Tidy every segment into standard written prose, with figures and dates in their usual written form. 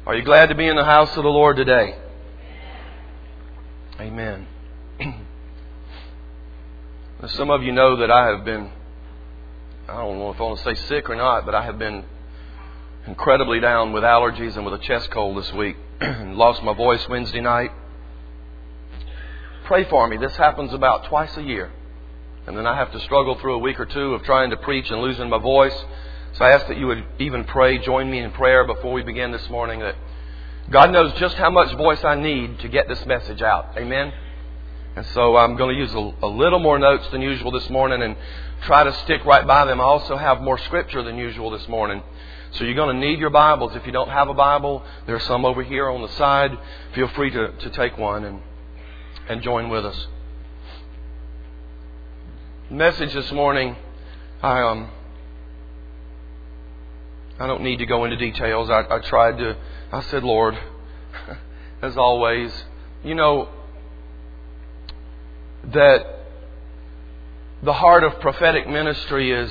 Are you glad to be in the house of the Lord today? Amen. Some of you know that I have been, I don't know if I want to say sick or not, but I have been incredibly down with allergies and with a chest cold this week. Lost my voice Wednesday night. Pray for me. This happens about twice a year. And then I have to struggle through a week or two of trying to preach and losing my voice. So I ask that you would even pray, join me in prayer before we begin this morning, that God knows just how much voice I need to get this message out. Amen? And so I'm going to use a little more notes than usual this morning and try to stick right by them. I also have more scripture than usual this morning. So you're going to need your Bibles. If you don't have a Bible, there's some over here on the side. Feel free to take one and join with us. The message this morning, I don't need to go into details. I said, Lord, as always, you know that the heart of prophetic ministry is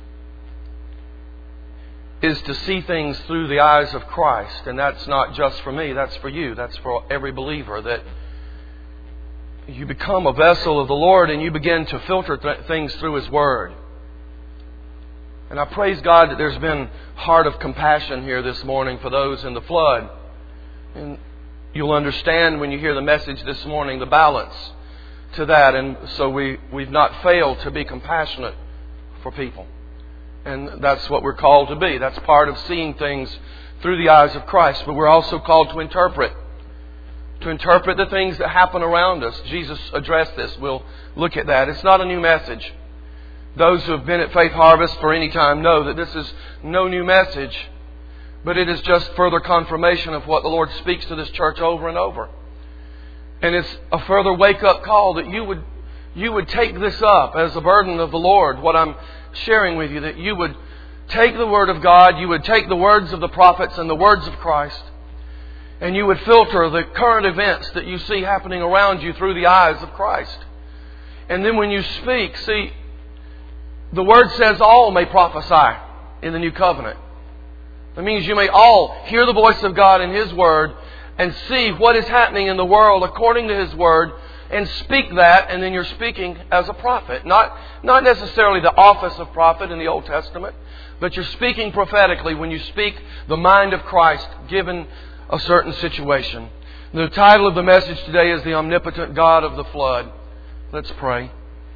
to see things through the eyes of Christ. And that's not just for me, that's for you, that's for every believer. That you become a vessel of the Lord and you begin to filter things through His Word. And I praise God that there's been heart of compassion here this morning for those in the flood. And you'll understand when you hear the message this morning, the balance to that. And so we've not failed to be compassionate for people. And that's what we're called to be. That's part of seeing things through the eyes of Christ. But we're also called to interpret. To interpret the things that happen around us. Jesus addressed this. We'll look at that. It's not a new message. Those who have been at Faith Harvest for any time know that this is no new message. But it is just further confirmation of what the Lord speaks to this church over and over. And it's a further wake-up call that you would take this up as a burden of the Lord, what I'm sharing with you, that you would take the Word of God, you would take the words of the prophets and the words of Christ, and you would filter the current events that you see happening around you through the eyes of Christ. And then when you speak, see, the Word says all may prophesy in the New Covenant. That means you may all hear the voice of God in His Word and see what is happening in the world according to His Word and speak that, and then you're speaking as a prophet. Not necessarily the office of prophet in the Old Testament, but you're speaking prophetically when you speak the mind of Christ given a certain situation. The title of the message today is The Omnipotent God of the Flood. Let's pray.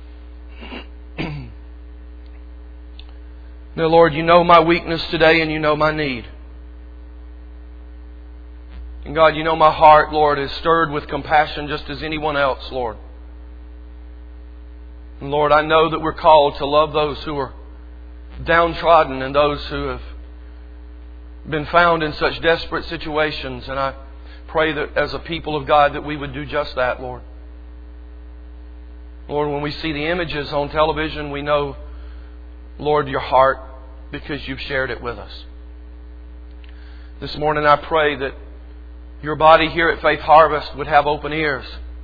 Now, Lord, you know my weakness today and you know my need. And God, you know my heart, Lord, is stirred with compassion just as anyone else, Lord. And Lord, I know that we're called to love those who are downtrodden and those who have been found in such desperate situations. And I pray that as a people of God that we would do just that, Lord. Lord, when we see the images on television, we know, Lord, your heart, because you've shared it with us. This morning I pray that your body here at Faith Harvest would have open ears.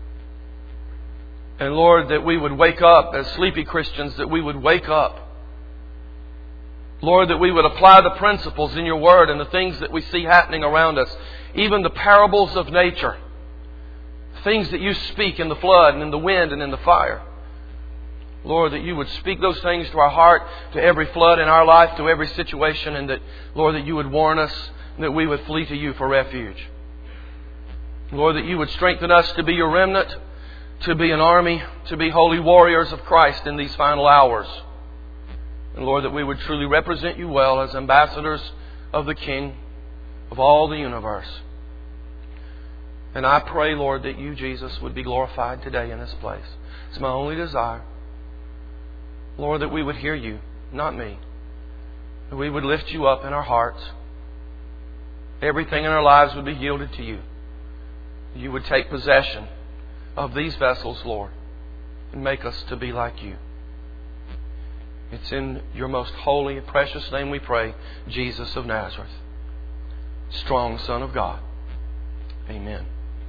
And Lord, that we would wake up as sleepy Christians, that we would wake up. Lord, that we would apply the principles in your Word and the things that we see happening around us. Even the parables of nature. Things that you speak in the flood and in the wind and in the fire. Lord, that you would speak those things to our heart, to every flood in our life, to every situation. And that, Lord, that you would warn us, that we would flee to you for refuge. Lord, that you would strengthen us to be your remnant, to be an army, to be holy warriors of Christ in these final hours. And Lord, that we would truly represent you well as ambassadors of the King of all the universe. And I pray, Lord, that you, Jesus, would be glorified today in this place. It's my only desire. Lord, that we would hear you, not me. That we would lift you up in our hearts. Everything in our lives would be yielded to you. You would take possession of these vessels, Lord, and make us to be like you. It's in your most holy and precious name we pray, Jesus of Nazareth, strong Son of God. Amen.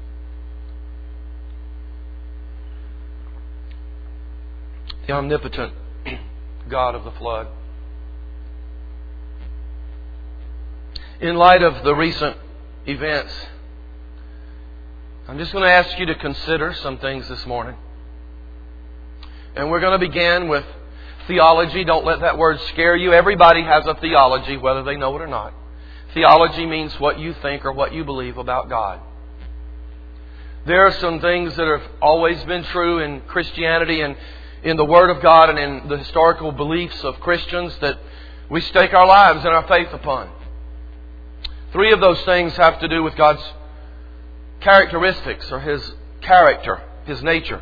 The omnipotent God of the flood. In light of the recent events. I'm just going to ask you to consider some things this morning. And we're going to begin with theology. Don't let that word scare you. Everybody has a theology, whether they know it or not. Theology means what you think or what you believe about God. There are some things that have always been true in Christianity and in the Word of God and in the historical beliefs of Christians that we stake our lives and our faith upon. 3 of those things have to do with God's characteristics or His character, His nature.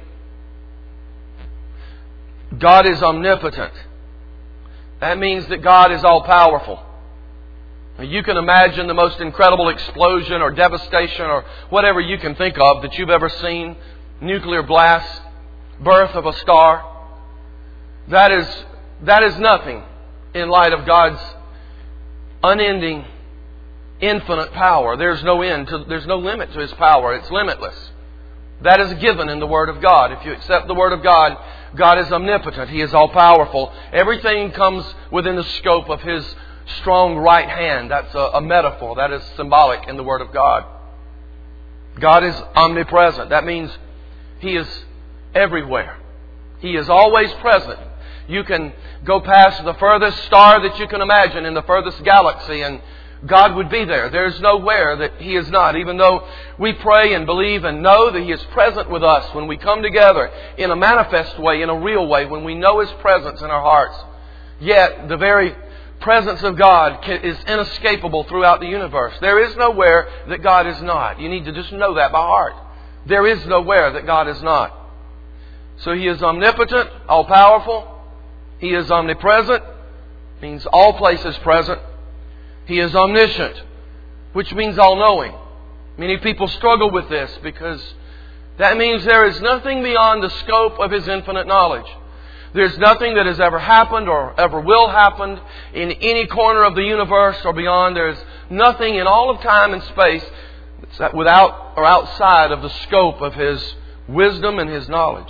God is omnipotent. That means that God is all-powerful. You can imagine the most incredible explosion or devastation or whatever you can think of that you've ever seen. Nuclear blast, birth of a star. That is nothing in light of God's unending, infinite power. There's no limit to His power. It's limitless. That is given in the Word of God. If you accept the Word of God, God is omnipotent. He is all-powerful. Everything comes within the scope of His strong right hand. That's a metaphor. That is symbolic in the Word of God. God is omnipresent. That means He is everywhere. He is always present. You can go past the furthest star that you can imagine in the furthest galaxy and God would be there. There's nowhere that He is not. Even though we pray and believe and know that He is present with us when we come together in a manifest way, in a real way, when we know His presence in our hearts. Yet the very presence of God is inescapable throughout the universe. There is nowhere that God is not. You need to just know that by heart. There is nowhere that God is not. So He is omnipotent, all-powerful. He is omnipresent, means all places present. He is omniscient, which means all-knowing. Many people struggle with this because that means there is nothing beyond the scope of His infinite knowledge. There's nothing that has ever happened or ever will happen in any corner of the universe or beyond. There's nothing in all of time and space that's without or outside of the scope of His wisdom and His knowledge.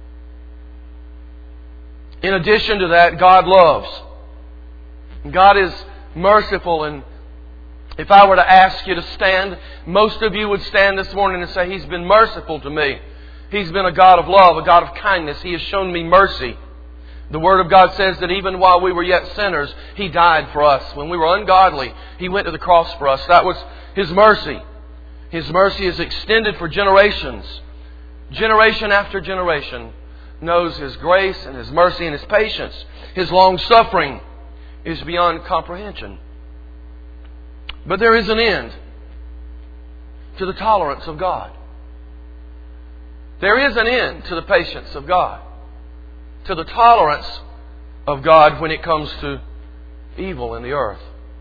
In addition to that, God loves. God is merciful, and if I were to ask you to stand, most of you would stand this morning and say, He's been merciful to me. He's been a God of love, a God of kindness. He has shown me mercy. The Word of God says that even while we were yet sinners, He died for us. When we were ungodly, He went to the cross for us. That was His mercy. His mercy is extended for generations. Generation after generation knows His grace and His mercy and His patience. His long-suffering is beyond comprehension. But there is an end to the tolerance of God. There is an end to the patience of God, to the tolerance of God when it comes to evil in the earth.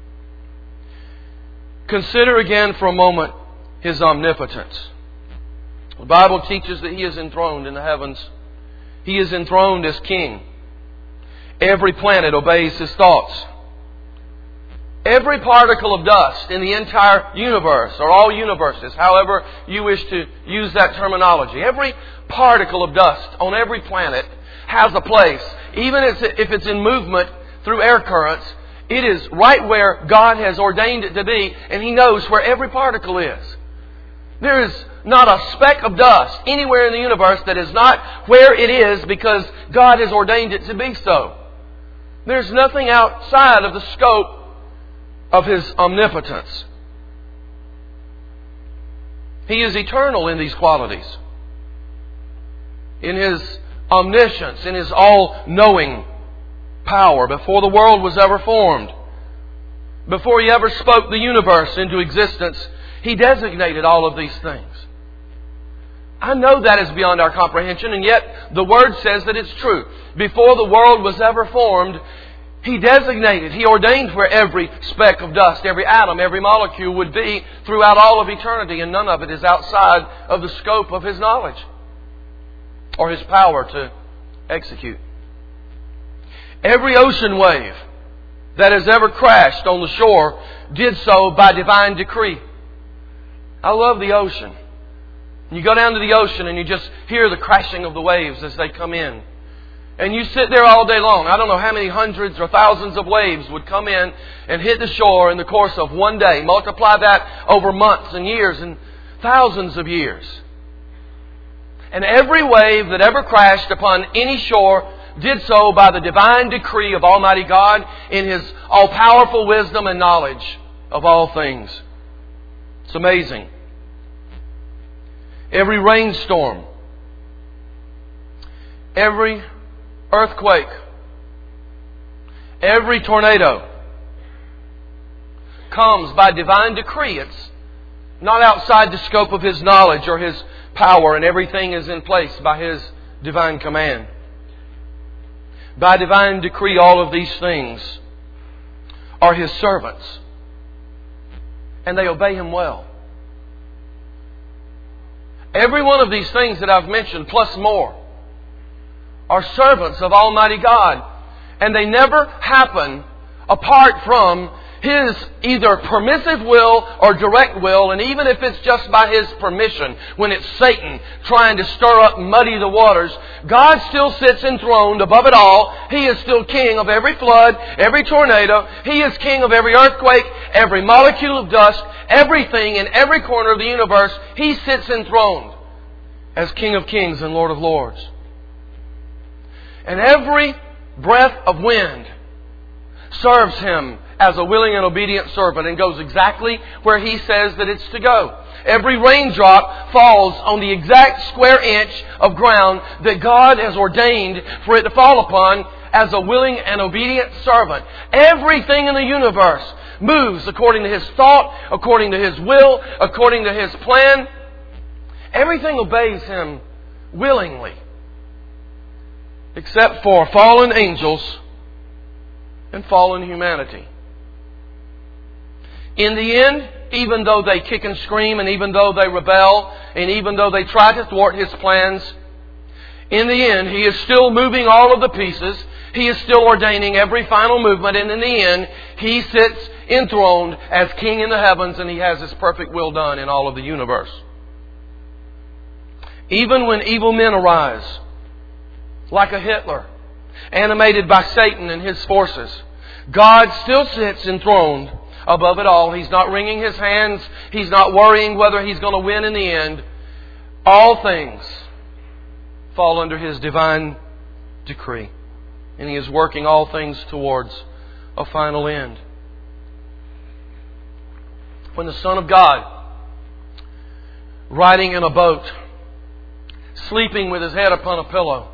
Consider again for a moment His omnipotence. The Bible teaches that He is enthroned in the heavens. He is enthroned as King. Every planet obeys His thoughts. Every particle of dust in the entire universe, or all universes, however you wish to use that terminology, every particle of dust on every planet has a place. Even if it's in movement through air currents, it is right where God has ordained it to be, and He knows where every particle is. There is not a speck of dust anywhere in the universe that is not where it is because God has ordained it to be so. There's nothing outside of the scope of His omnipotence. He is eternal in these qualities. In His omniscience, in His all-knowing power, before the world was ever formed, before He ever spoke the universe into existence, He designated all of these things. I know that is beyond our comprehension, and yet the Word says that it's true. Before the world was ever formed, He designated, He ordained where every speck of dust, every atom, every molecule would be throughout all of eternity, and none of it is outside of the scope of His knowledge or His power to execute. Every ocean wave that has ever crashed on the shore did so by divine decree. I love the ocean. You go down to the ocean and you just hear the crashing of the waves as they come in. And you sit there all day long. I don't know how many hundreds or thousands of waves would come in and hit the shore in the course of one day. Multiply that over months and years and thousands of years. And every wave that ever crashed upon any shore did so by the divine decree of Almighty God in His all-powerful wisdom and knowledge of all things. It's amazing. Every rainstorm, every earthquake, every tornado comes by divine decree. It's not outside the scope of His knowledge or His power, and everything is in place by His divine command. By divine decree, all of these things are His servants, and they obey Him well. Every one of these things that I've mentioned, plus more, are servants of Almighty God. And they never happen apart from His either permissive will or direct will. And even if it's just by His permission, when it's Satan trying to stir up, muddy the waters, God still sits enthroned above it all. He is still king of every flood, every tornado. He is king of every earthquake, every molecule of dust, everything in every corner of the universe. He sits enthroned as King of Kings and Lord of Lords. And every breath of wind serves Him as a willing and obedient servant and goes exactly where He says that it's to go. Every raindrop falls on the exact square inch of ground that God has ordained for it to fall upon as a willing and obedient servant. Everything in the universe moves according to His thought, according to His will, according to His plan. Everything obeys Him willingly, except for fallen angels and fallen humanity. In the end, even though they kick and scream, and even though they rebel, and even though they try to thwart His plans, in the end, He is still moving all of the pieces. He is still ordaining every final movement, and in the end, He sits enthroned as King in the heavens, and He has His perfect will done in all of the universe. Even when evil men arise, like a Hitler, animated by Satan and his forces, God still sits enthroned above it all. He's not wringing His hands. He's not worrying whether He's going to win in the end. All things fall under His divine decree. And He is working all things towards a final end. When the Son of God, riding in a boat, sleeping with His head upon a pillow,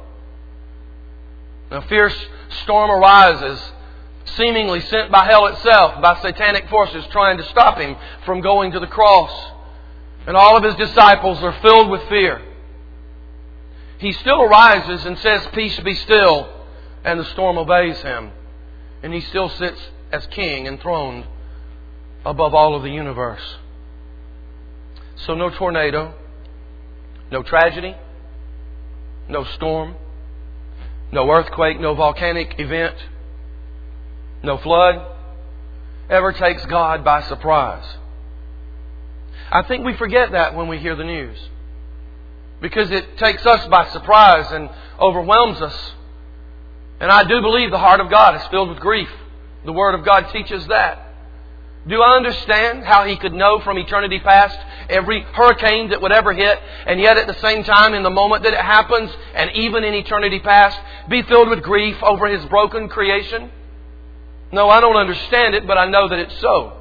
a fierce storm arises, seemingly sent by hell itself, by satanic forces trying to stop Him from going to the cross. And all of His disciples are filled with fear. He still arises and says, "Peace, be still," and the storm obeys Him. And He still sits as King enthroned above all of the universe. So no tornado, no tragedy, no storm, no earthquake, no volcanic event, no flood ever takes God by surprise. I think we forget that when we hear the news, because it takes us by surprise and overwhelms us. And I do believe the heart of God is filled with grief. The Word of God teaches that. Do I understand how He could know from eternity past every hurricane that would ever hit, and yet at the same time, in the moment that it happens, and even in eternity past, be filled with grief over His broken creation? No, I don't understand it, but I know that it's so.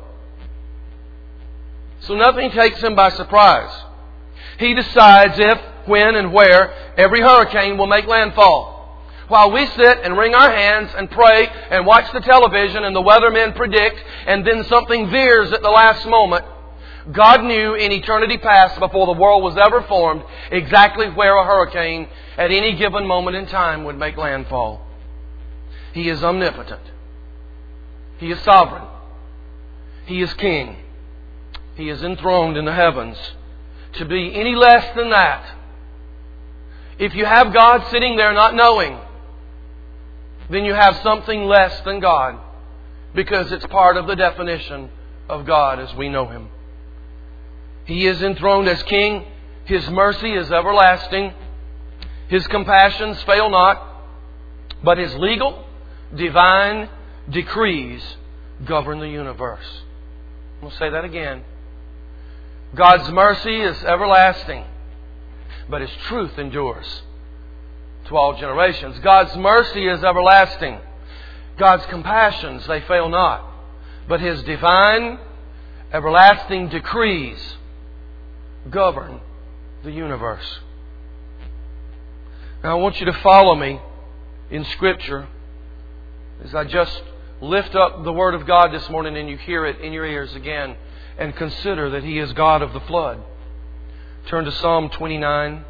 So nothing takes Him by surprise. He decides if, when, and where every hurricane will make landfall. While we sit and wring our hands and pray and watch the television and the weathermen predict, and then something veers at the last moment, God knew in eternity past, before the world was ever formed, exactly where a hurricane at any given moment in time would make landfall. He is omnipotent. He is sovereign. He is King. He is enthroned in the heavens. To be any less than that, if you have God sitting there not knowing, then you have something less than God, because it's part of the definition of God as we know Him. He is enthroned as King. His mercy is everlasting. His compassions fail not. But His legal, divine decrees govern the universe. We'll say that again. God's mercy is everlasting, but His truth endures to all generations. God's mercy is everlasting. God's compassions, they fail not. But His divine, everlasting decrees govern the universe. Now I want you to follow me in Scripture as I just lift up the Word of God this morning and you hear it in your ears again, and consider that He is God of the flood. Turn to Psalm 29.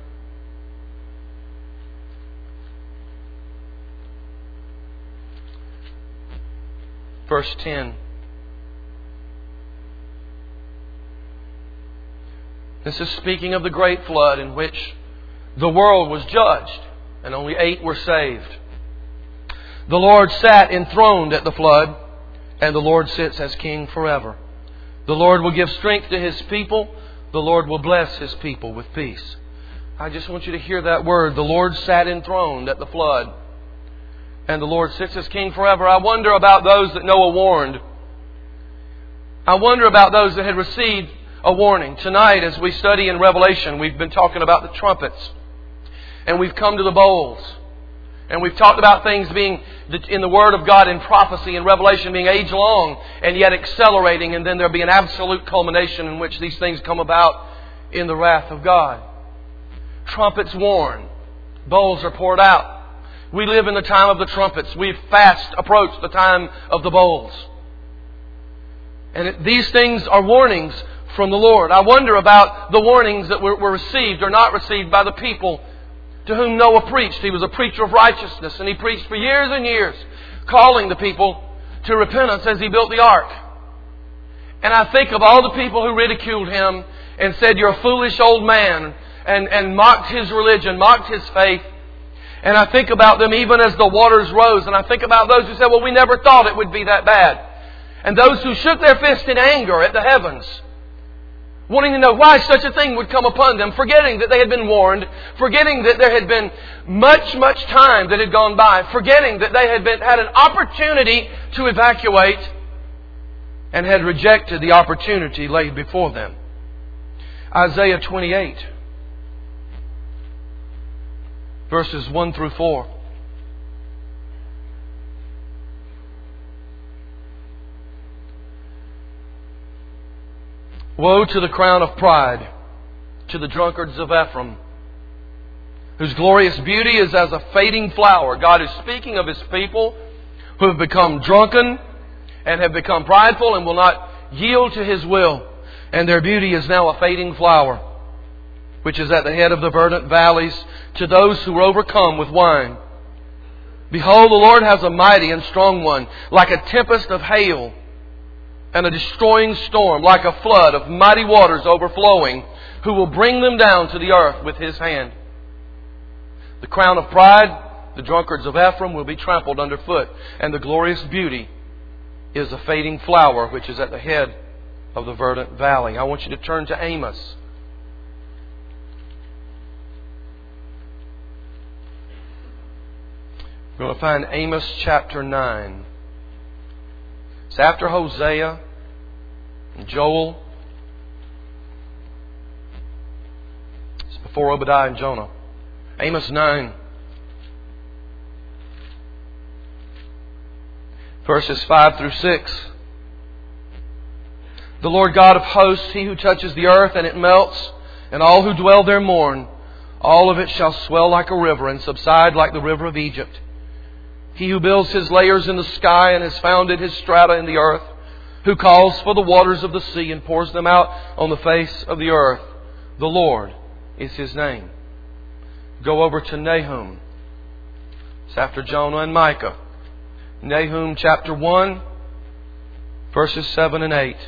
Verse 10. This is speaking of the great flood in which the world was judged and only 8 were saved. The Lord sat enthroned at the flood, and the Lord sits as King forever. The Lord will give strength to His people. The Lord will bless His people with peace. I just want you to hear that word. The Lord sat enthroned at the flood, and the Lord sits as King forever. I wonder about those that Noah warned. I wonder about those that had received a warning. Tonight, as we study in Revelation, we've been talking about the trumpets. And we've come to the bowls. And we've talked about things being in the Word of God in prophecy and Revelation being age-long and yet accelerating. And then there'll be an absolute culmination in which these things come about in the wrath of God. Trumpets warn. Bowls are poured out. We live in the time of the trumpets. We've fast approached the time of the bowls. And these things are warnings from the Lord. I wonder about the warnings that were received or not received by the people to whom Noah preached. He was a preacher of righteousness, and he preached for years and years, calling the people to repentance as he built the ark. And I think of all the people who ridiculed him and said, "You're a foolish old man," and mocked his religion, mocked his faith. And I think about them even as the waters rose, and I think about those who said, "Well, we never thought it would be that bad." And those who shook their fist in anger at the heavens, wanting to know why such a thing would come upon them, forgetting that they had been warned, forgetting that there had been much time that had gone by, forgetting that they had an opportunity to evacuate and had rejected the opportunity laid before them. Isaiah 28, verses 1 through 4. Woe to the crown of pride, to the drunkards of Ephraim, whose glorious beauty is as a fading flower. God is speaking of His people who have become drunken and have become prideful and will not yield to His will. And their beauty is now a fading flower, which is at the head of the verdant valleys, to those who are overcome with wine. Behold, the Lord has a mighty and strong one, like a tempest of hail and a destroying storm, like a flood of mighty waters overflowing, who will bring them down to the earth with His hand. The crown of pride, the drunkards of Ephraim, will be trampled underfoot, and the glorious beauty is a fading flower, which is at the head of the verdant valley. I want you to turn to Amos. We're going to find Amos chapter 9. It's after Hosea and Joel. It's before Obadiah and Jonah. Amos 9. Verses 5 through 6. The Lord God of hosts, He who touches the earth and it melts, and all who dwell there mourn, all of it shall swell like a river and subside like the river of Egypt. He who builds His layers in the sky and has founded His strata in the earth, who calls for the waters of the sea and pours them out on the face of the earth. The Lord is His name. Go over to Nahum. It's after Jonah and Micah. Nahum chapter 1, verses 7 and 8.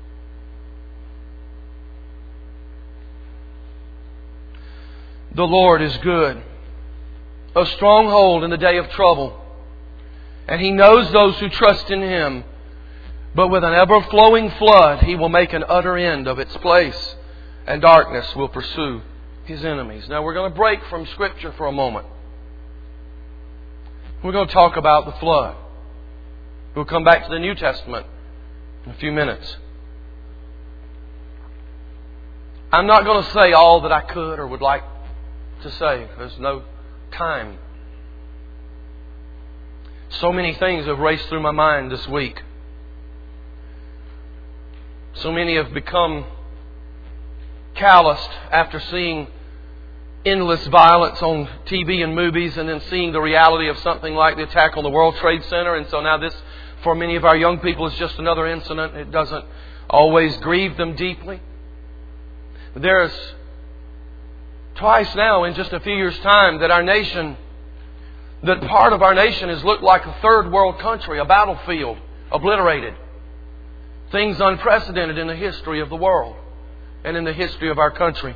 The Lord is good, a stronghold in the day of trouble. And He knows those who trust in Him. But with an ever-flowing flood, He will make an utter end of its place, and darkness will pursue His enemies. Now we're going to break from Scripture for a moment. We're going to talk about the flood. We'll come back to the New Testament in a few minutes. I'm not going to say all that I could or would like to say. There's no time. So many things have raced through my mind this week. So many have become calloused after seeing endless violence on TV and movies, and then seeing the reality of something like the attack on the World Trade Center. And so now this, for many of our young people, is just another incident. It doesn't always grieve them deeply. There's twice now in just a few years' time that part of our nation has looked like a third world country, a battlefield, obliterated. Things unprecedented in the history of the world and in the history of our country.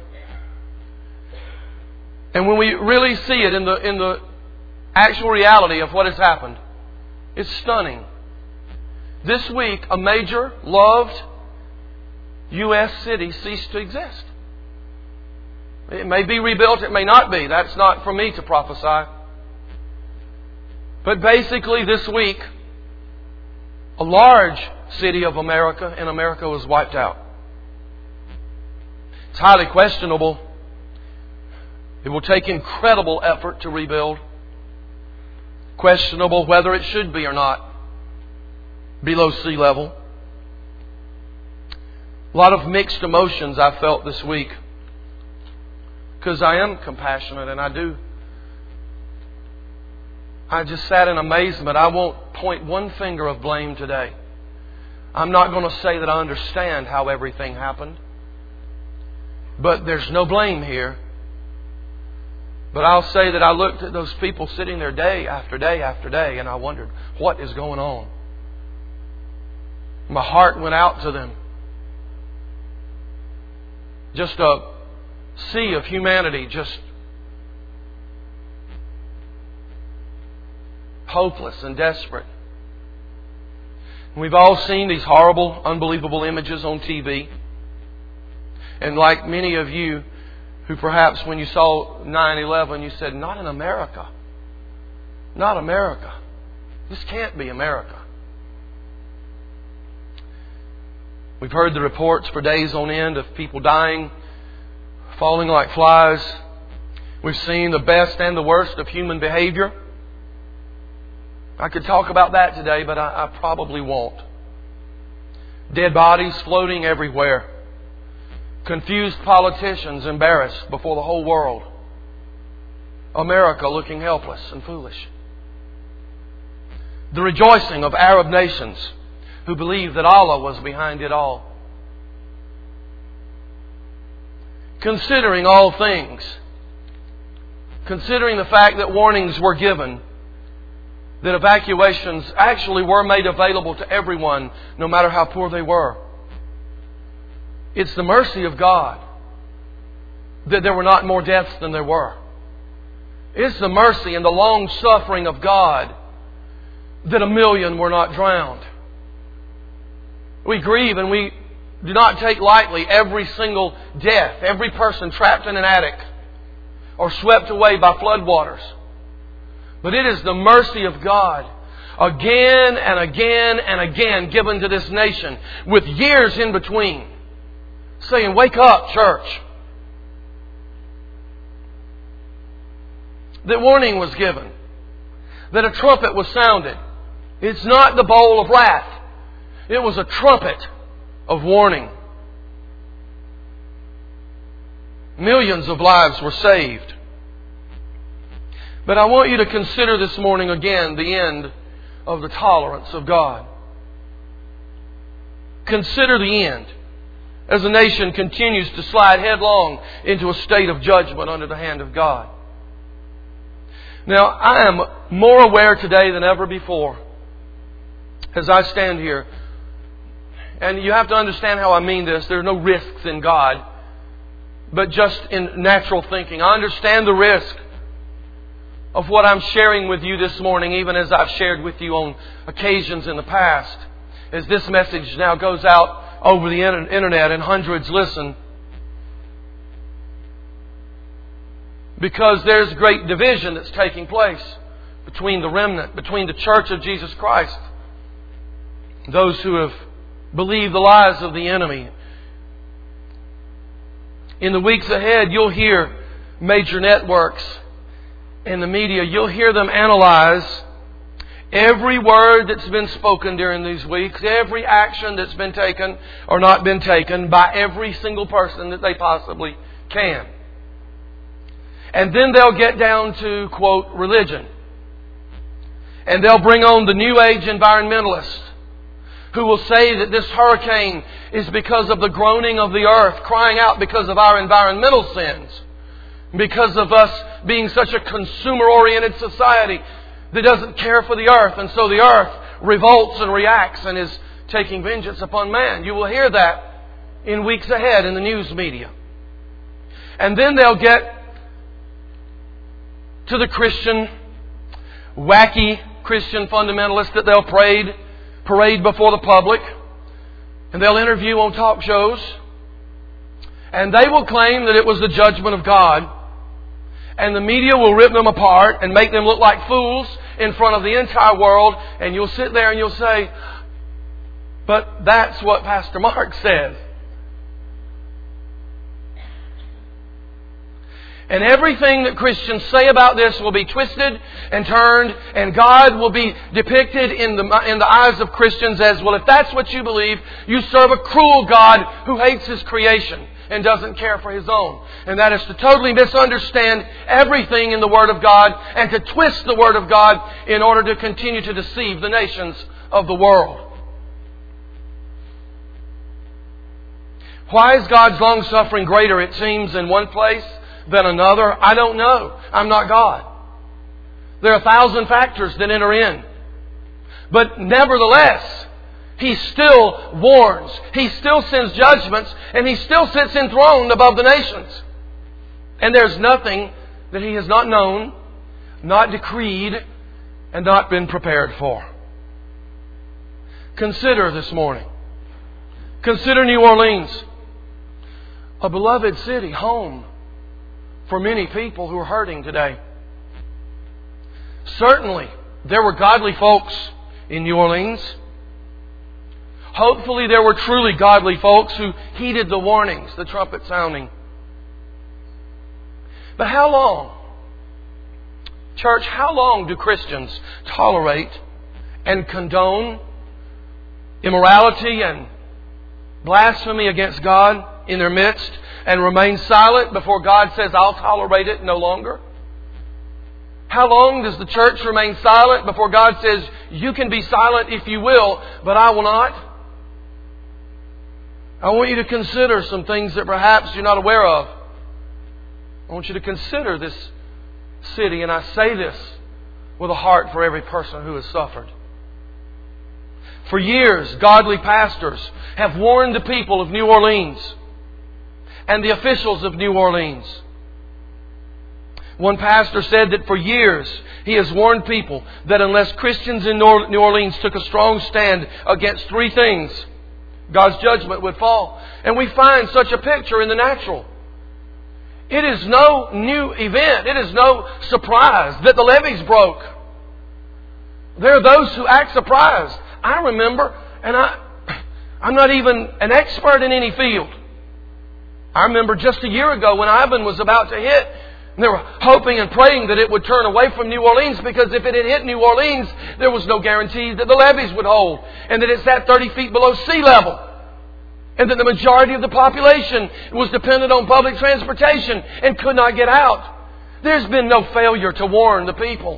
And when we really see it in the actual reality of what has happened, it's stunning. This week, a major, loved U.S. city ceased to exist. It may be rebuilt, it may not be. That's not for me to prophesy. But basically this week, a large city of America in America was wiped out. It's highly questionable. It will take incredible effort to rebuild. Questionable whether it should be or not below sea level. A lot of mixed emotions I felt this week, because I am compassionate and I just sat in amazement. I won't point one finger of blame today. I'm not going to say that I understand how everything happened. But there's no blame here. But I'll say that I looked at those people sitting there day after day after day, and I wondered, what is going on? My heart went out to them. Just a sea of humanity, just hopeless and desperate. We've all seen these horrible, unbelievable images on TV. And like many of you who perhaps when you saw 9/11, you said, not in America. Not America. This can't be America. We've heard the reports for days on end of people dying, falling like flies. We've seen the best and the worst of human behavior. I could talk about that today, but I probably won't. Dead bodies floating everywhere. Confused politicians embarrassed before the whole world. America looking helpless and foolish. The rejoicing of Arab nations who believed that Allah was behind it all. Considering all things, considering the fact that warnings were given, that evacuations actually were made available to everyone, no matter how poor they were. It's the mercy of God that there were not more deaths than there were. It's the mercy and the long suffering of God that 1 million were not drowned. We grieve and we do not take lightly every single death, every person trapped in an attic or swept away by floodwaters. But it is the mercy of God again and again and again given to this nation with years in between, saying, wake up, church. That warning was given. That a trumpet was sounded. It's not the bowl of wrath. It was a trumpet of warning. Millions of lives were saved. But I want you to consider this morning again the end of the tolerance of God. Consider the end as the nation continues to slide headlong into a state of judgment under the hand of God. Now, I am more aware today than ever before as I stand here. And you have to understand how I mean this. There are no risks in God, but just in natural thinking. I understand the risk of what I'm sharing with you this morning, even as I've shared with you on occasions in the past. As this message now goes out over the internet and hundreds listen. Because there's great division that's taking place between the remnant, between the church of Jesus Christ, those who have believed the lies of the enemy. In the weeks ahead, you'll hear major networks in the media, you'll hear them analyze every word that's been spoken during these weeks, every action that's been taken or not been taken by every single person that they possibly can. And then they'll get down to, quote, religion. And they'll bring on the New Age environmentalists who will say that this hurricane is because of the groaning of the earth, crying out because of our environmental sins, because of us being such a consumer-oriented society that doesn't care for the earth. And so the earth revolts and reacts and is taking vengeance upon man. You will hear that in weeks ahead in the news media. And then they'll get to the Christian, wacky Christian fundamentalists that they'll parade before the public. And they'll interview on talk shows. And they will claim that it was the judgment of God. And the media will rip them apart and make them look like fools in front of the entire world. And you'll sit there and you'll say, but that's what Pastor Mark says. And everything that Christians say about this will be twisted and turned, and God will be depicted in the eyes of Christians as, well, if that's what you believe, you serve a cruel God who hates His creation and doesn't care for His own. And that is to totally misunderstand everything in the Word of God and to twist the Word of God in order to continue to deceive the nations of the world. Why is God's long-suffering greater, it seems, in one place than another? I don't know. I'm not God. There are 1,000 factors that enter in. But nevertheless, He still warns. He still sends judgments. And He still sits enthroned above the nations. And there's nothing that He has not known, not decreed, and not been prepared for. Consider this morning. Consider New Orleans. A beloved city, home for many people who are hurting today. Certainly, there were godly folks in New Orleans. Hopefully there were truly godly folks who heeded the warnings, the trumpet sounding. But how long, church, how long do Christians tolerate and condone immorality and blasphemy against God in their midst and remain silent before God says, I'll tolerate it no longer? How long does the church remain silent before God says, you can be silent if you will, but I will not? I want you to consider some things that perhaps you're not aware of. I want you to consider this city, and I say this with a heart for every person who has suffered. For years, godly pastors have warned the people of New Orleans and the officials of New Orleans. One pastor said that for years he has warned people that unless Christians in New Orleans took a strong stand against three things, God's judgment would fall. And we find such a picture in the natural. It is no new event. It is no surprise that the levees broke. There are those who act surprised. I remember, and I'm not even an expert in any field. I remember just a year ago when Ivan was about to hit, and they were hoping and praying that it would turn away from New Orleans, because if it had hit New Orleans, there was no guarantee that the levees would hold, and that it sat 30 feet below sea level, and that the majority of the population was dependent on public transportation and could not get out. There's been no failure to warn the people.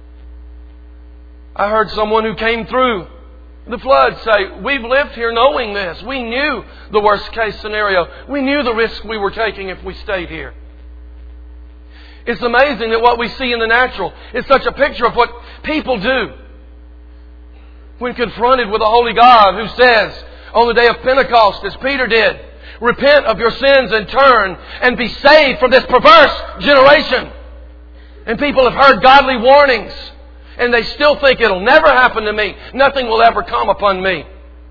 I heard someone who came through the flood say, we've lived here knowing this. We knew the worst case scenario. We knew the risk we were taking if we stayed here. It's amazing that what we see in the natural is such a picture of what people do when confronted with a holy God who says on the day of Pentecost, as Peter did, repent of your sins and turn and be saved from this perverse generation. And people have heard godly warnings, and they still think it'll never happen to me. Nothing will ever come upon me.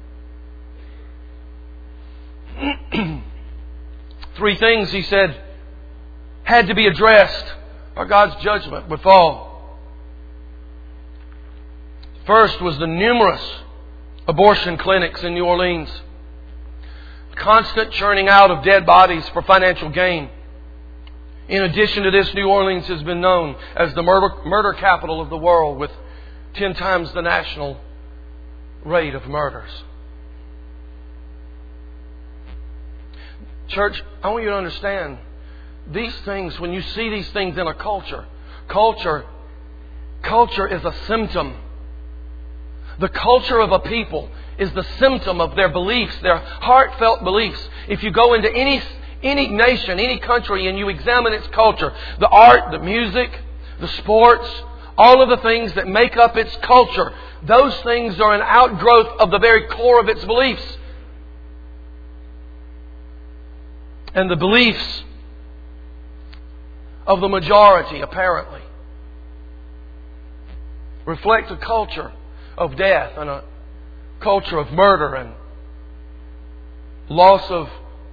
Three things, he said, had to be addressed or God's judgment would fall. First was the numerous abortion clinics in New Orleans. Constant churning out of dead bodies for financial gain. In addition to this, New Orleans has been known as the murder capital of the world, with 10 times the national rate of murders. Church, I want you to understand these things. When you see these things in a culture is a symptom. The culture of a people is the symptom of their beliefs, their heartfelt beliefs. If you go into any nation, any country, and you examine its culture, the art, the music, the sports, all of the things that make up its culture, those things are an outgrowth of the very core of its beliefs. And the beliefs of the majority, apparently, reflect a culture of death and a culture of murder and loss of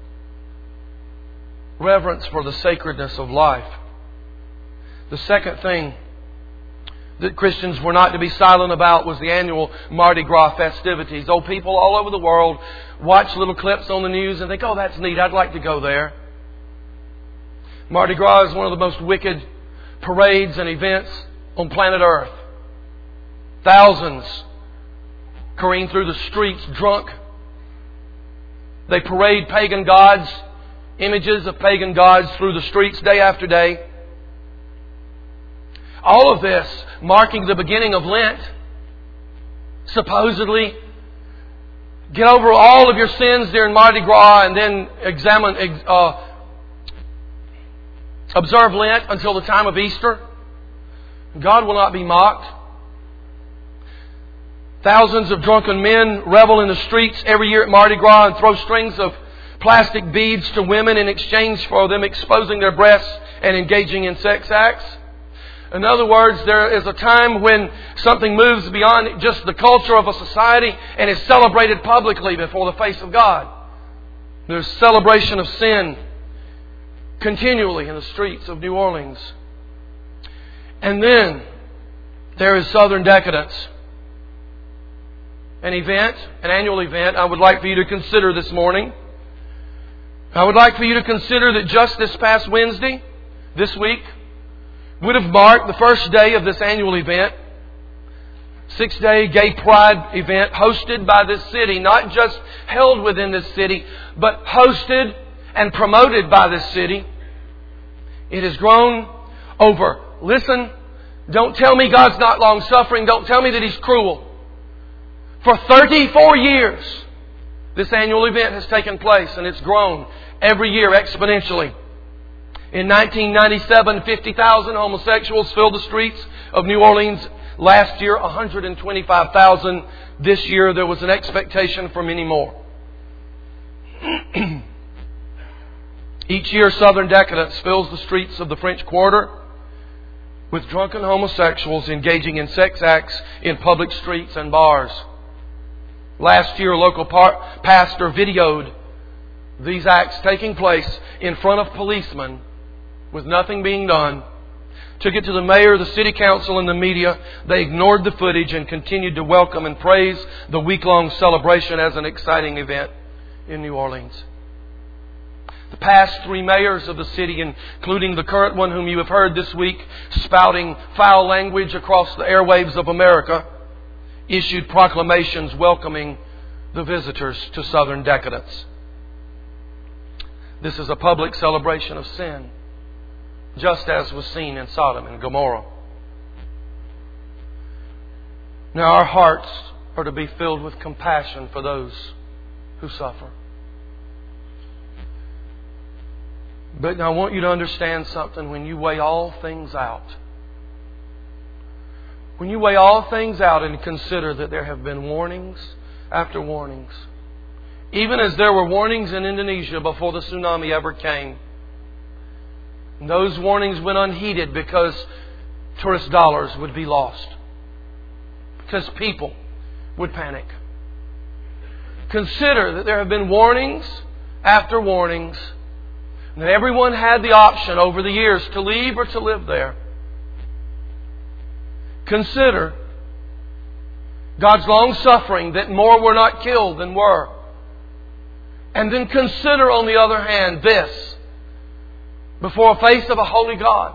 reverence for the sacredness of life. The second thing that Christians were not to be silent about was the annual Mardi Gras festivities. Old people all over the world watch little clips on the news and think, oh, that's neat, I'd like to go there. Mardi Gras is one of the most wicked parades and events on planet Earth. Thousands careen through the streets drunk. They parade pagan gods, images of pagan gods through the streets day after day. All of this marking the beginning of Lent. Supposedly, get over all of your sins during Mardi Gras and then observe Lent until the time of Easter. God will not be mocked. Thousands of drunken men revel in the streets every year at Mardi Gras and throw strings of plastic beads to women in exchange for them exposing their breasts and engaging in sex acts. In other words, there is a time when something moves beyond just the culture of a society and is celebrated publicly before the face of God. There's celebration of sin continually in the streets of New Orleans. And then there is Southern Decadence. An annual event I would like for you to consider this morning. I would like for you to consider that just this past Wednesday, this week, would have marked the first day of this annual event. 6-day gay pride event hosted by this city, not just held within this city, but hosted and promoted by this city. It has grown over, listen, don't tell me God's not long-suffering, don't tell me that He's cruel. For 34 years, this annual event has taken place and it's grown every year exponentially. In 1997, 50,000 homosexuals filled the streets of New Orleans. Last year, 125,000. This year, there was an expectation for many more. Each year, Southern Decadence fills the streets of the French Quarter with drunken homosexuals engaging in sex acts in public streets and bars. Last year, a local pastor videoed these acts taking place in front of policemen with nothing being done. Took it to the mayor, the city council, and the media. They ignored the footage and continued to welcome and praise the week-long celebration as an exciting event in New Orleans. The past 3 mayors of the city, including the current one whom you have heard this week spouting foul language across the airwaves of America, issued proclamations welcoming the visitors to Southern Decadence. This is a public celebration of sin, just as was seen in Sodom and Gomorrah. Now our hearts are to be filled with compassion for those who suffer. But I want you to understand something. When you weigh all things out, and consider that there have been warnings after warnings, even as there were warnings in Indonesia before the tsunami ever came, and those warnings went unheeded because tourist dollars would be lost, because people would panic. Consider that there have been warnings after warnings, and that everyone had the option over the years to leave or to live there. Consider God's long-suffering, that more were not killed than were. And then consider, on the other hand, this, before the face of a holy God,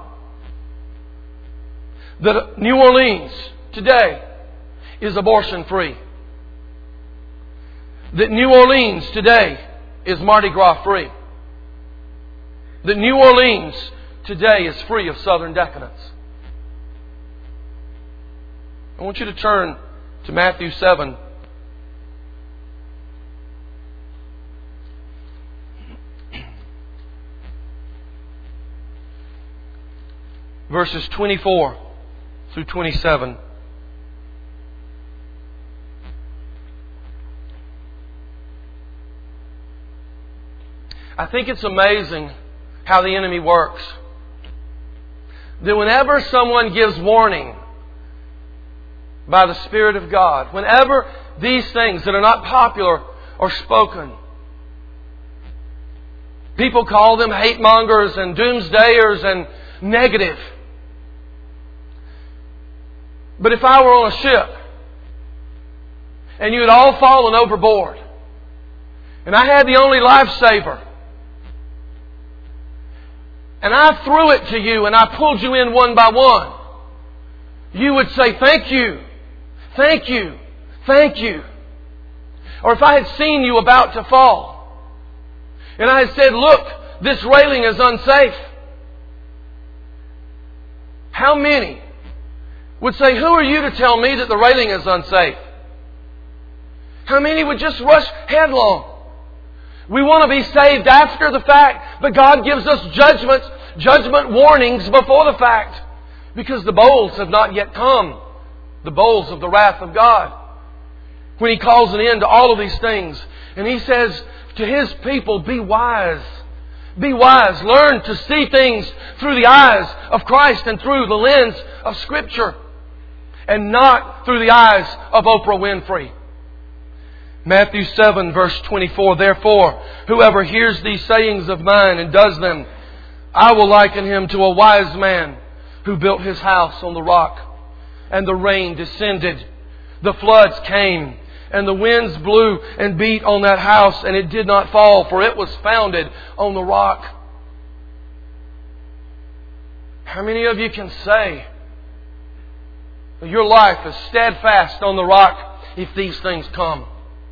that New Orleans today is abortion-free. That New Orleans today is Mardi Gras free. That New Orleans today is free of Southern decadence. I want you to turn to Matthew 7. Verses 24 through 27. I think it's amazing how the enemy works. That whenever someone gives warning by the Spirit of God, whenever these things that are not popular are spoken, people call them hate mongers and doomsdayers and negative. But if I were on a ship and you had all fallen overboard and I had the only lifesaver and I threw it to you and I pulled you in one by one, you would say, "Thank you, thank you, thank you." Or if I had seen you about to fall and I had said, "Look, this railing is unsafe," how many would say, "Who are you to tell me that the railing is unsafe?" How many would just rush headlong? We want to be saved after the fact, but God gives us judgment warnings before the fact, because the bowls have not yet come, the bowls of the wrath of God. When He calls an end to all of these things, and He says to His people, "Be wise. Be wise. Learn to see things through the eyes of Christ and through the lens of Scripture, and not through the eyes of Oprah Winfrey." Matthew 7 verse 24, "Therefore, whoever hears these sayings of mine and does them, I will liken him to a wise man who built his house on the rock. And the rain descended, the floods came, and the winds blew and beat on that house, and it did not fall, for it was founded on the rock." How many of you can say that your life is steadfast on the rock if these things come?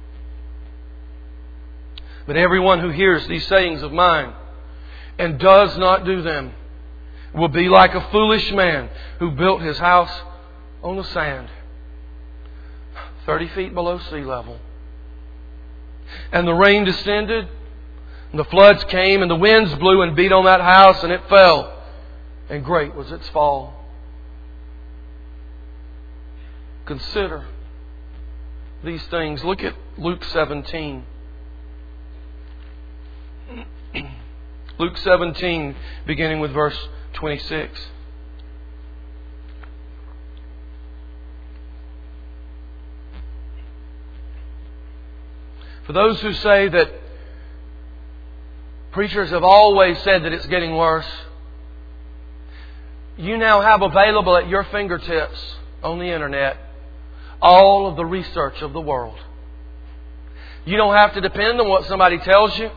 But everyone who hears these sayings of mine and does not do them will be like a foolish man who built his house on the sand, 30 feet below sea level. And the rain descended, and the floods came, and the winds blew and beat on that house, and it fell, and great was its fall. Consider these things. Look at Luke 17. Luke 17, beginning with verse 26. For those who say that preachers have always said that it's getting worse, you now have available at your fingertips on the internet all of the research of the world. You don't have to depend on what somebody tells you.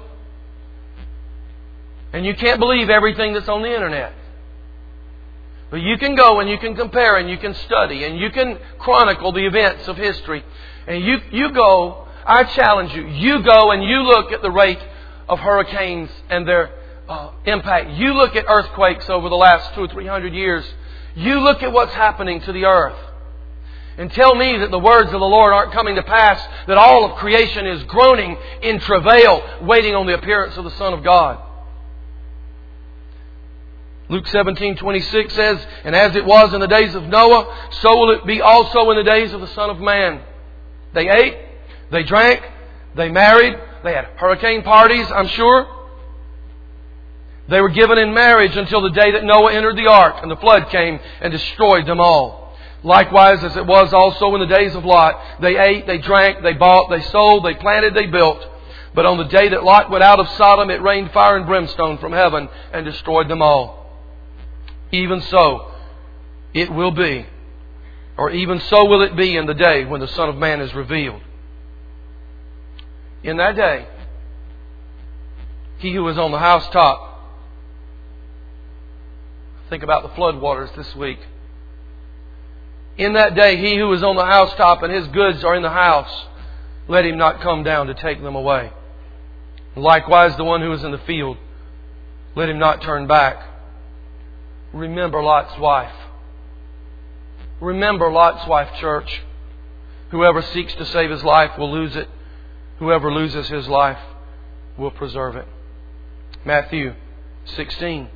And you can't believe everything that's on the internet. But you can go and you can compare and you can study and you can chronicle the events of history. And you go, I challenge you, you go and you look at the rate of hurricanes and their impact. You look at earthquakes over the last 200 or 300 years. You look at what's happening to the earth. And tell me that the words of the Lord aren't coming to pass, that all of creation is groaning in travail, waiting on the appearance of the Son of God. Luke 17:26 says, "And as it was in the days of Noah, so will it be also in the days of the Son of Man." They ate, they drank, they married, they had hurricane parties, I'm sure. They were given in marriage until the day that Noah entered the ark, and the flood came and destroyed them all. Likewise, as it was also in the days of Lot, they ate, they drank, they bought, they sold, they planted, they built. But on the day that Lot went out of Sodom, it rained fire and brimstone from heaven and destroyed them all. Even so, it will be Or even so will it be in the day when the Son of Man is revealed. In that day, he who is on the housetop, think about the flood waters this week. In that day, he who is on the housetop and his goods are in the house, let him not come down to take them away. Likewise, the one who is in the field, let him not turn back. Remember Lot's wife. Remember Lot's wife, church. Whoever seeks to save his life will lose it. Whoever loses his life will preserve it. Matthew 16.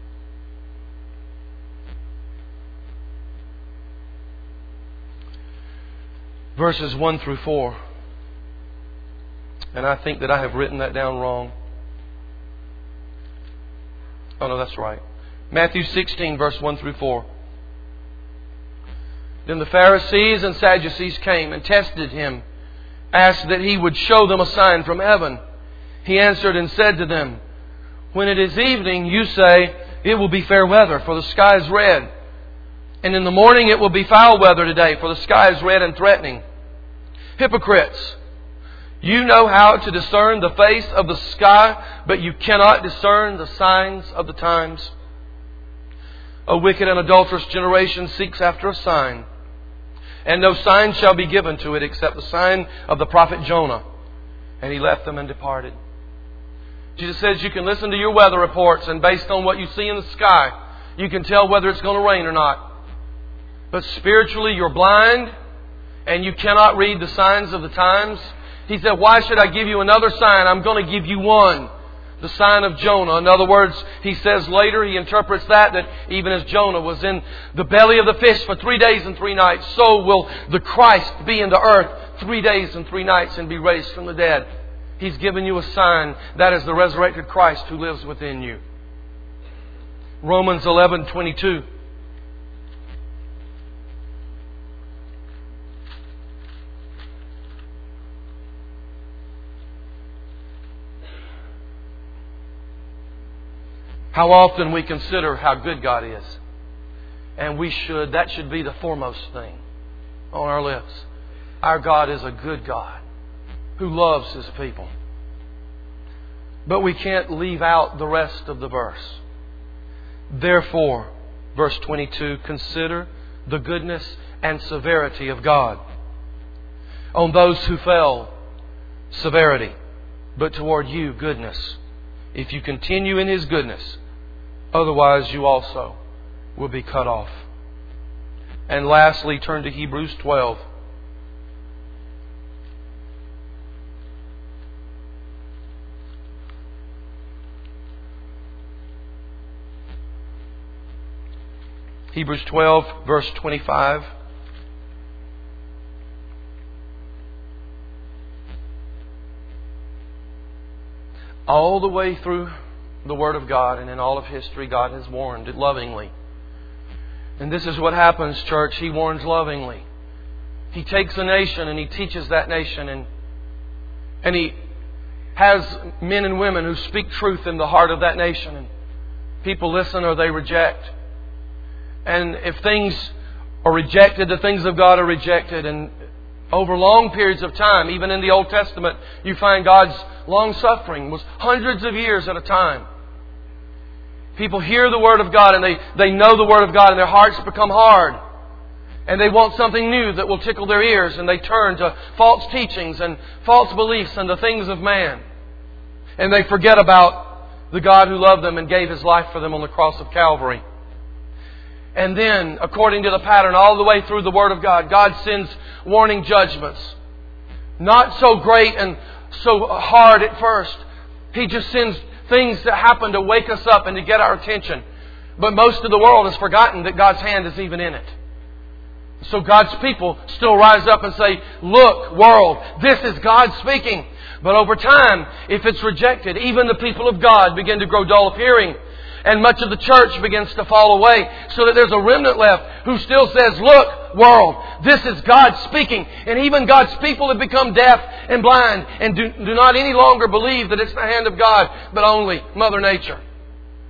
Verses 1 through 4. And I think that I have written that down wrong. Oh no, that's right. Matthew 16, verse 1 through 4. Then the Pharisees and Sadducees came and tested him, asked that he would show them a sign from heaven. He answered and said to them, when it is evening, you say, it will be fair weather, for the sky is red. And in the morning it will be foul weather today, for the sky is red and threatening. Hypocrites! You know how to discern the face of the sky, but you cannot discern the signs of the times. A wicked and adulterous generation seeks after a sign, and no sign shall be given to it except the sign of the prophet Jonah. And he left them and departed. Jesus says you can listen to your weather reports, and based on what you see in the sky, you can tell whether it's going to rain or not. But spiritually you're blind, and you cannot read the signs of the times. He said, why should I give you another sign? I'm going to give you one. The sign of Jonah. In other words, he says later, he interprets that even as Jonah was in the belly of the fish for 3 days and 3 nights, so will the Christ be in the earth 3 days and 3 nights and be raised from the dead. He's given you a sign. That is the resurrected Christ who lives within you. Romans 11:22. How often we consider how good God is. And that should be the foremost thing on our lips. Our God is a good God who loves His people. But we can't leave out the rest of the verse. Therefore, verse 22, consider the goodness and severity of God. On those who fell, severity, but toward you, goodness. If you continue in His goodness, otherwise you also will be cut off. And lastly, turn to Hebrews 12. Hebrews 12, verse 25. All the way through the Word of God and in all of history, God has warned it lovingly. And this is what happens, church. He warns lovingly. He takes a nation and He teaches that nation, and He has men and women who speak truth in the heart of that nation. And people listen or they reject. And if things are rejected, the things of God are rejected. And over long periods of time, even in the Old Testament, you find God's long-suffering was hundreds of years at a time. People hear the Word of God and they know the Word of God and their hearts become hard. And they want something new that will tickle their ears, and they turn to false teachings and false beliefs and the things of man. And they forget about the God who loved them and gave His life for them on the cross of Calvary. And then, according to the pattern all the way through the Word of God, God sends warning judgments. Not so great and so hard at first. He just sends things that happen to wake us up and to get our attention. But most of the world has forgotten that God's hand is even in it. So God's people still rise up and say, look, world, this is God speaking. But over time, if it's rejected, even the people of God begin to grow dull of hearing. And much of the church begins to fall away, so that there's a remnant left who still says, look, world, this is God speaking. And even God's people have become deaf and blind and do not any longer believe that it's the hand of God, but only Mother Nature.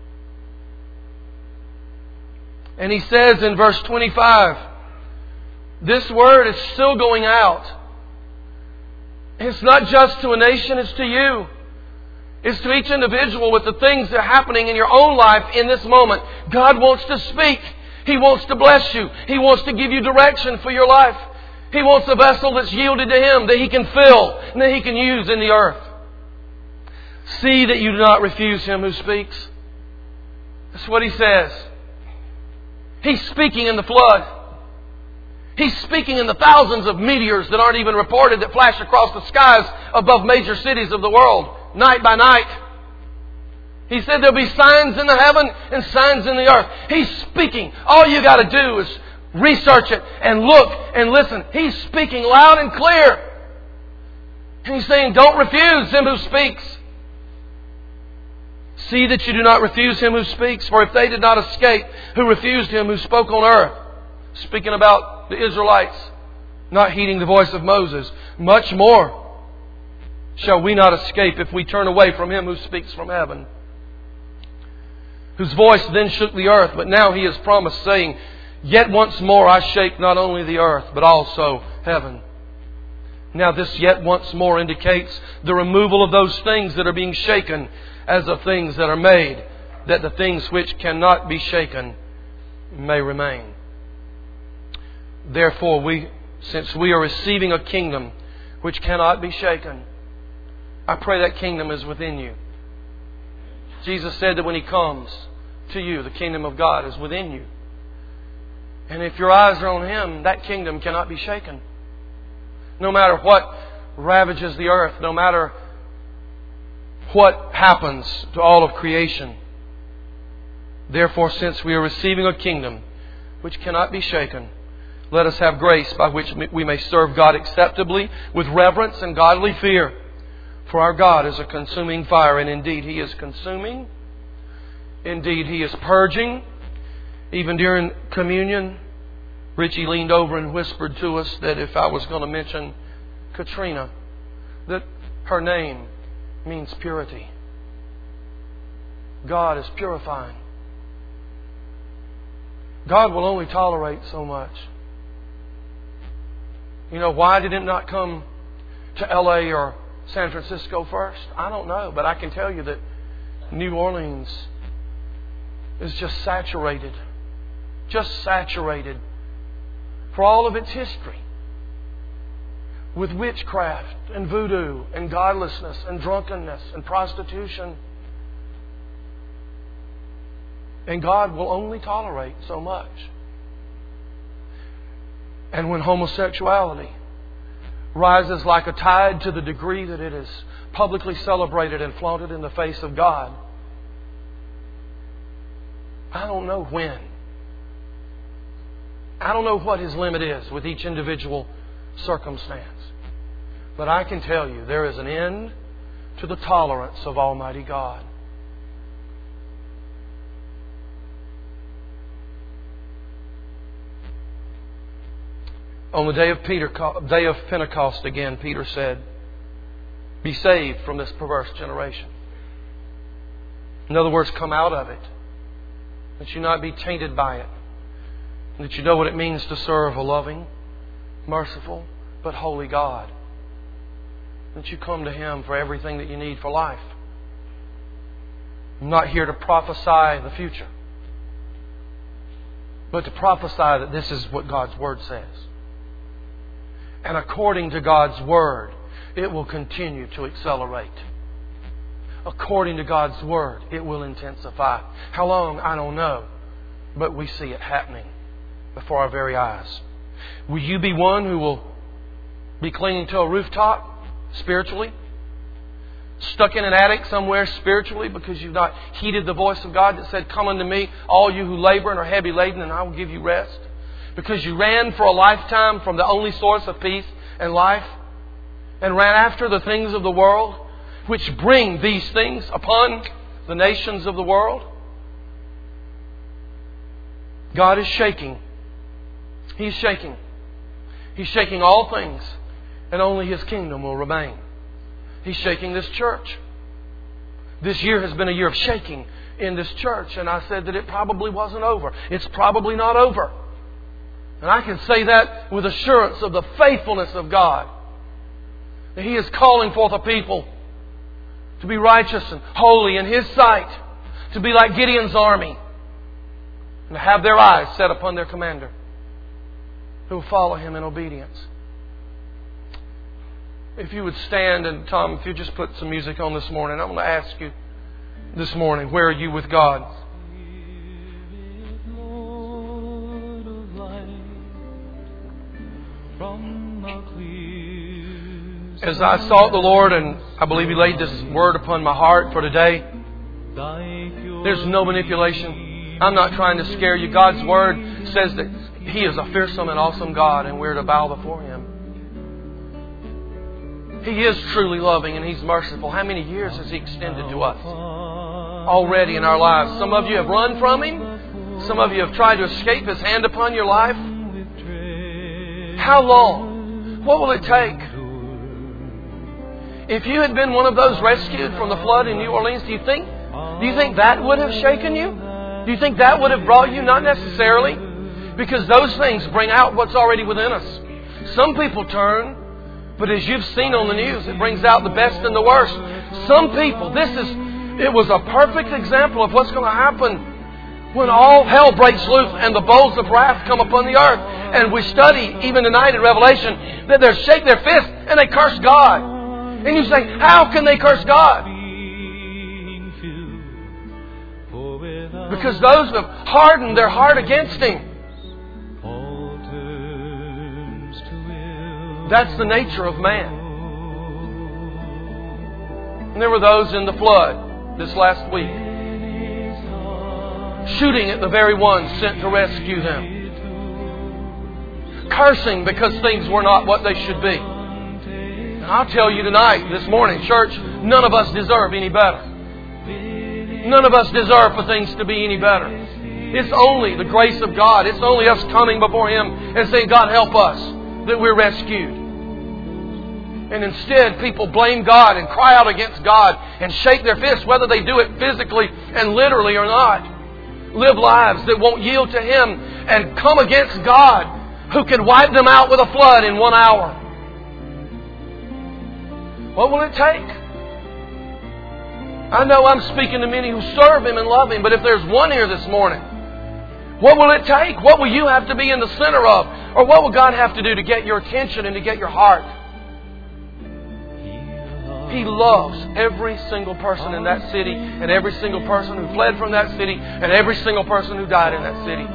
And He says in verse 25, This word is still going out. It's not just to a nation, it's to you. It's to each individual with the things that are happening in your own life in this moment. God wants to speak. He wants to bless you. He wants to give you direction for your life. He wants a vessel that's yielded to Him, that He can fill and that He can use in the earth. See that you do not refuse Him who speaks. That's what He says. He's speaking in the flood. He's speaking in the thousands of meteors that aren't even reported that flash across the skies above major cities of the world, night by night. He said there'll be signs in the heaven and signs in the earth. He's speaking. All you got to do is research it and look and listen. He's speaking loud and clear. And He's saying, don't refuse Him who speaks. See that you do not refuse Him who speaks. For if they did not escape, who refused Him who spoke on earth. Speaking about the Israelites not heeding the voice of Moses. Much more shall we not escape if we turn away from Him who speaks from heaven. Whose voice then shook the earth, but now He has promised, saying, yet once more I shake not only the earth, but also heaven. Now this yet once more indicates the removal of those things that are being shaken as of things that are made, that the things which cannot be shaken may remain. Therefore, since we are receiving a kingdom which cannot be shaken, I pray that kingdom is within you. Jesus said that when He comes to you, the kingdom of God is within you. And if your eyes are on Him, that kingdom cannot be shaken. No matter what ravages the earth, no matter what happens to all of creation. Therefore, since we are receiving a kingdom which cannot be shaken, let us have grace by which we may serve God acceptably with reverence and godly fear. For our God is a consuming fire, and indeed He is consuming. Indeed He is purging. Even during communion, Richie leaned over and whispered to us that if I was going to mention Katrina, that her name means purity. God is purifying. God will only tolerate so much. You know, why did it not come to L.A. or San Francisco first? I don't know, but I can tell you that New Orleans is just saturated for all of its history with witchcraft and voodoo and godlessness and drunkenness and prostitution. And God will only tolerate so much. And when homosexuality rises like a tide to the degree that it is publicly celebrated and flaunted in the face of God, I don't know when. I don't know what His limit is with each individual circumstance. But I can tell you there is an end to the tolerance of Almighty God. On the day of Pentecost again, Peter said, be saved from this perverse generation. In other words, come out of it. That you not be tainted by it. That you know what it means to serve a loving, merciful, but holy God. That you come to Him for everything that you need for life. I'm not here to prophesy the future, but to prophesy that this is what God's Word says. And according to God's Word, it will continue to accelerate. According to God's Word, it will intensify. How long? I don't know. But we see it happening before our very eyes. Will you be one who will be clinging to a rooftop spiritually? Stuck in an attic somewhere spiritually because you've not heeded the voice of God that said, come unto me, all you who labor and are heavy laden, and I will give you rest? Because you ran for a lifetime from the only source of peace and life and ran after the things of the world, which bring these things upon the nations of the world. God is shaking. He's shaking. He's shaking all things, and only His kingdom will remain. He's shaking this church. This year has been a year of shaking in this church, and I said that it probably wasn't over. It's probably not over And I can say that with assurance of the faithfulness of God. That He is calling forth a people to be righteous and holy in His sight. To be like Gideon's army. And to have their eyes set upon their commander, who will follow him in obedience. If you would stand, and Tom, if you just put some music on this morning, I'm going to ask you this morning, where are you with God? As I sought the Lord, and I believe He laid this word upon my heart for today, there's no manipulation. I'm not trying to scare you. God's Word says that He is a fearsome and awesome God, and we're to bow before Him. He is truly loving and He's merciful. How many years has He extended to us already in our lives? Some of you have run from Him. Some of you have tried to escape His hand upon your life. How long? What will it take? If you had been one of those rescued from the flood in New Orleans, do you think that would have shaken you? Do you think that would have brought you? Not necessarily. Because those things bring out what's already within us. Some people turn, but as you've seen on the news, it brings out the best and the worst. Some people, it was a perfect example of what's going to happen when all hell breaks loose and the bowls of wrath come upon the earth. And we study, even tonight in Revelation, that they shake their fists and they curse God. And you say, how can they curse God? Because those who have hardened their heart against Him. That's the nature of man. And there were those in the flood this last week, shooting at the very ones sent to rescue them. Cursing because things were not what they should be. And I'll tell you tonight, this morning, church, none of us deserve any better. None of us deserve for things to be any better. It's only the grace of God. It's only us coming before Him and saying, God, help us, that we're rescued. And instead, people blame God and cry out against God and shake their fists, whether they do it physically and literally or not. Live lives that won't yield to Him and come against God, who can wipe them out with a flood in 1 hour. What will it take? I know I'm speaking to many who serve Him and love Him, but if there's one here this morning, what will it take? What will you have to be in the center of? Or what will God have to do to get your attention and to get your heart? He loves every single person in that city, and every single person who fled from that city, and every single person who died in that city.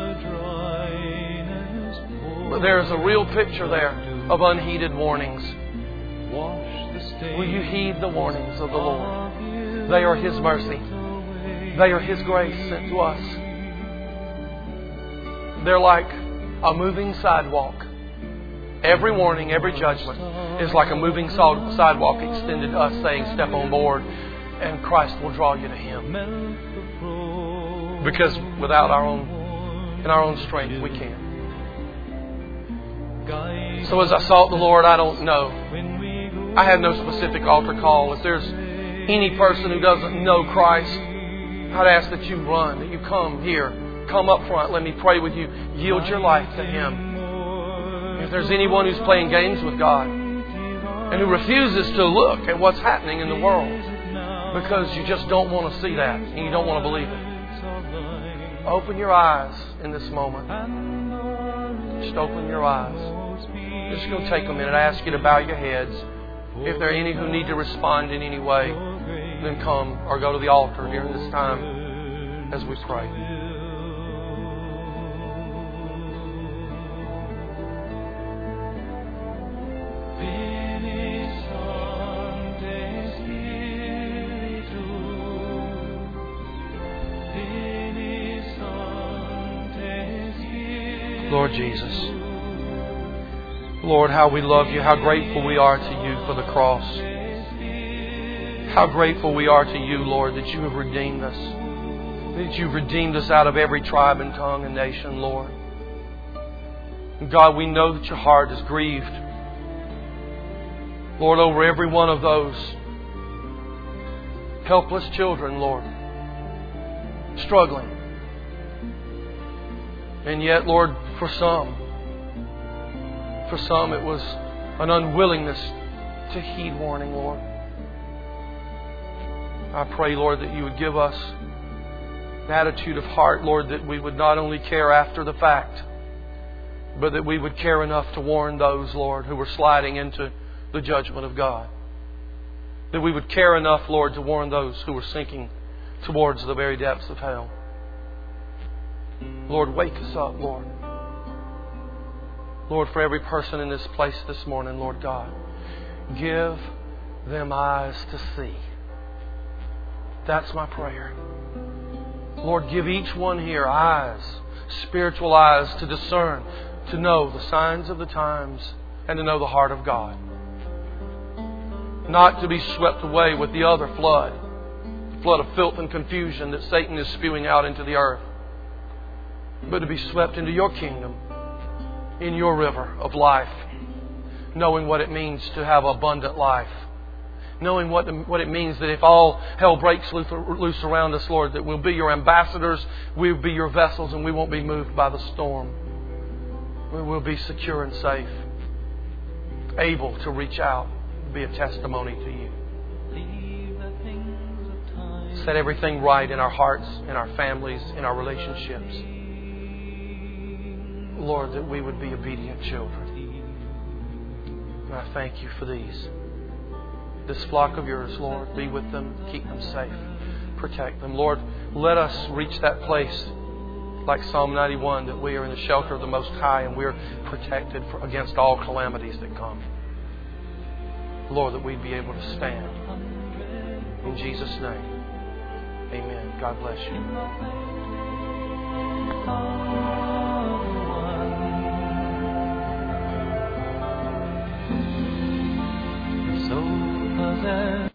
But there is a real picture there of unheeded warnings. Will you heed the warnings of the Lord? They are His mercy. They are His grace sent to us. They're like a moving sidewalk. Every warning, every judgment is like a moving sidewalk extended to us, saying, step on board, and Christ will draw you to Him. Because without our own strength, we can't. So as I sought the Lord, I don't know. I have no specific altar call. If there's any person who doesn't know Christ, I'd ask that you run, that you come here, come up front, let me pray with you, yield your life to Him. If there's anyone who's playing games with God and who refuses to look at what's happening in the world because you just don't want to see that and you don't want to believe it, open your eyes in this moment. Just open your eyes. It's just going to take a minute. I ask you to bow your heads. If there are any who need to respond in any way, then come or go to the altar during this time as we pray. Lord Jesus, Lord, how we love You, how grateful we are to You for the cross. How grateful we are to You, Lord, that You have redeemed us. That You've redeemed us out of every tribe and tongue and nation, Lord. And God, we know that Your heart is grieved, Lord, over every one of those helpless children, Lord, struggling. And yet, Lord, for some, For some, it was an unwillingness to heed warning, Lord. I pray, Lord, that You would give us an attitude of heart, Lord, that we would not only care after the fact, but that we would care enough to warn those, Lord, who were sliding into the judgment of God. That we would care enough, Lord, to warn those who were sinking towards the very depths of hell. Lord, wake us up, Lord. Lord, for every person in this place this morning, Lord God, give them eyes to see. That's my prayer. Lord, give each one here eyes, spiritual eyes to discern, to know the signs of the times and to know the heart of God. Not to be swept away with the other flood, the flood of filth and confusion that Satan is spewing out into the earth, but to be swept into Your kingdom, in Your river of life, knowing what it means to have abundant life. Knowing what it means that if all hell breaks loose around us, Lord, that we'll be Your ambassadors, we'll be Your vessels, and we won't be moved by the storm. We will be secure and safe, able to reach out and be a testimony to You. Set everything right in our hearts, in our families, in our relationships. Lord, that we would be obedient children. And I thank You for these. This flock of Yours, Lord, be with them, keep them safe, protect them. Lord, let us reach that place like Psalm 91, that we are in the shelter of the Most High and we're protected against all calamities that come. Lord, that we'd be able to stand. In Jesus' name, amen. God bless You.